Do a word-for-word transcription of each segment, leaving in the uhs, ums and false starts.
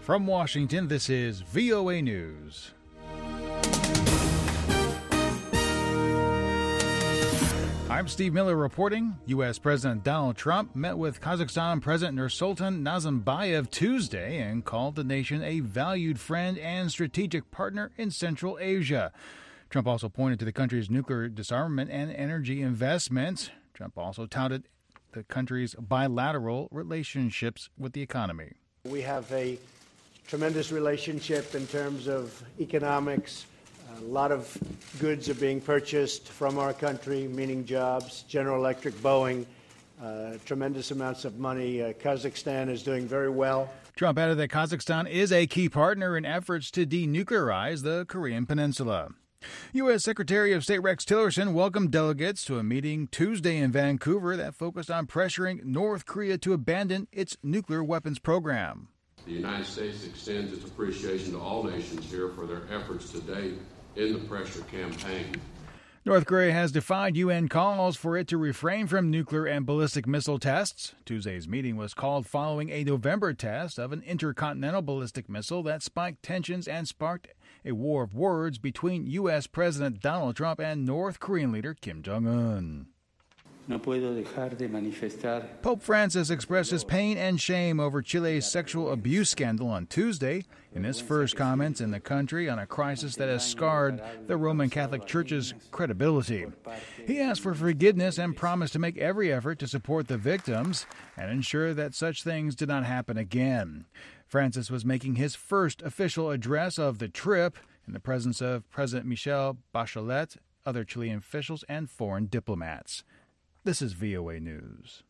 From Washington, this is V O A News. I'm Steve Miller reporting. U S. President Donald Trump met with Kazakhstan President Nursultan Nazarbayev Tuesday and called the nation a valued friend and strategic partner in Central Asia. Trump also pointed to the country's nuclear disarmament and energy investments. Trump also touted the country's bilateral relationships with the economy. We have a tremendous relationship in terms of economics. A lot of goods are being purchased from our country, meaning jobs. General Electric, Boeing, uh, tremendous amounts of money. Uh, Kazakhstan is doing very well. Trump added that Kazakhstan is a key partner in efforts to denuclearize the Korean Peninsula. U S. Secretary of State Rex Tillerson welcomed delegates to a meeting Tuesday in Vancouver that focused on pressuring North Korea to abandon its nuclear weapons program. The United States extends its appreciation to all nations here for their efforts to date in the pressure campaign. North Korea has defied U N calls for it to refrain from nuclear and ballistic missile tests. Tuesday's meeting was called following a November test of an intercontinental ballistic missile that spiked tensions and sparked a war of words between U S. President Donald Trump and North Korean leader Kim Jong-un. No puedo dejar de manifestar. Pope Francis expressed his pain and shame over Chile's sexual abuse scandal on Tuesday in his first comments in the country on a crisis that has scarred the Roman Catholic Church's credibility. He asked for forgiveness and promised to make every effort to support the victims and ensure that such things did not happen again. Francis was making his first official address of the trip in the presence of President Michelle Bachelet, other Chilean officials, and foreign diplomats. This is V O A News.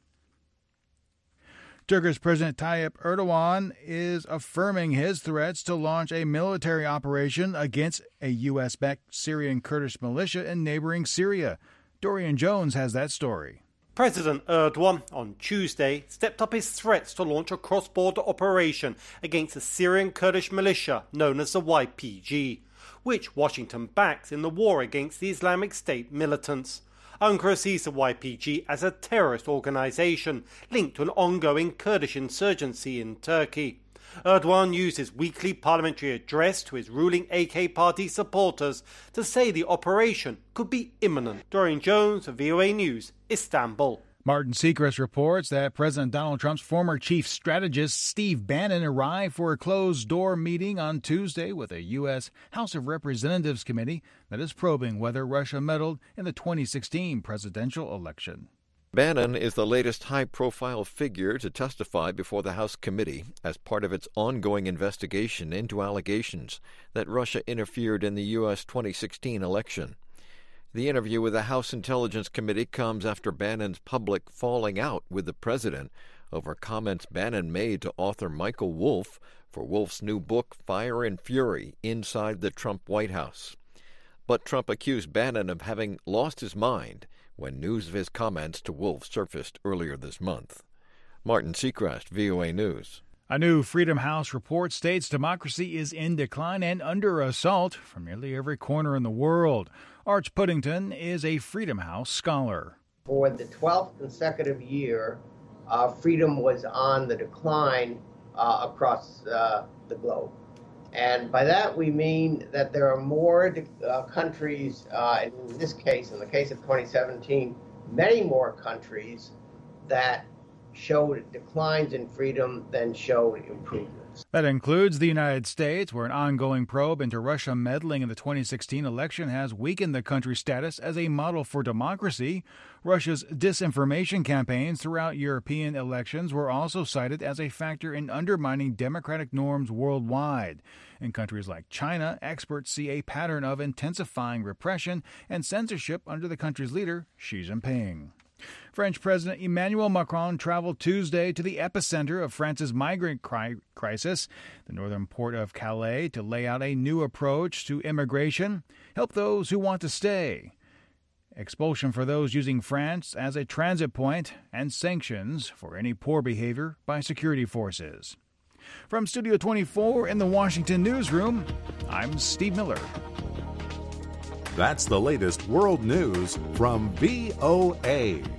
Turkish President Tayyip Erdogan is affirming his threats to launch a military operation against a U S-backed Syrian Kurdish militia in neighboring Syria. Dorian Jones has that story. President Erdogan on Tuesday stepped up his threats to launch a cross-border operation against the Syrian Kurdish militia known as the Y P G, which Washington backs in the war against the Islamic State militants. Ankara sees the Y P G as a terrorist organisation linked to an ongoing Kurdish insurgency in Turkey. Erdogan used his weekly parliamentary address to his ruling A K party supporters to say the operation could be imminent. Dorian Jones, V O A News, Istanbul. Martin Seacrest reports that President Donald Trump's former chief strategist Steve Bannon arrived for a closed-door meeting on Tuesday with a U S. House of Representatives committee that is probing whether Russia meddled in the twenty sixteen presidential election. Bannon is the latest high-profile figure to testify before the House committee as part of its ongoing investigation into allegations that Russia interfered in the U S twenty sixteen election. The interview with the House Intelligence Committee comes after Bannon's public falling out with the president over comments Bannon made to author Michael Wolff for Wolff's new book, Fire and Fury, Inside the Trump White House. But Trump accused Bannon of having lost his mind when news of his comments to Wolff surfaced earlier this month. Martin Seacrest, V O A News. A new Freedom House report states democracy is in decline and under assault from nearly every corner in the world. Arch Puddington is a Freedom House scholar. For the twelfth consecutive year, uh, freedom was on the decline uh, across uh, the globe. And by that we mean that there are more uh, countries, uh, in this case, in the case of twenty seventeen, many more countries that showed declines in freedom than showed improvements. That includes the United States, where an ongoing probe into Russia meddling in the twenty sixteen election has weakened the country's status as a model for democracy. Russia's disinformation campaigns throughout European elections were also cited as a factor in undermining democratic norms worldwide. In countries like China, experts see a pattern of intensifying repression and censorship under the country's leader, Xi Jinping. French President Emmanuel Macron traveled Tuesday to the epicenter of France's migrant cri- crisis, the northern port of Calais, to lay out a new approach to immigration, help those who want to stay, expulsion for those using France as a transit point, and sanctions for any poor behavior by security forces. From Studio twenty-four in the Washington newsroom, I'm Steve Miller. That's the latest world news from V O A.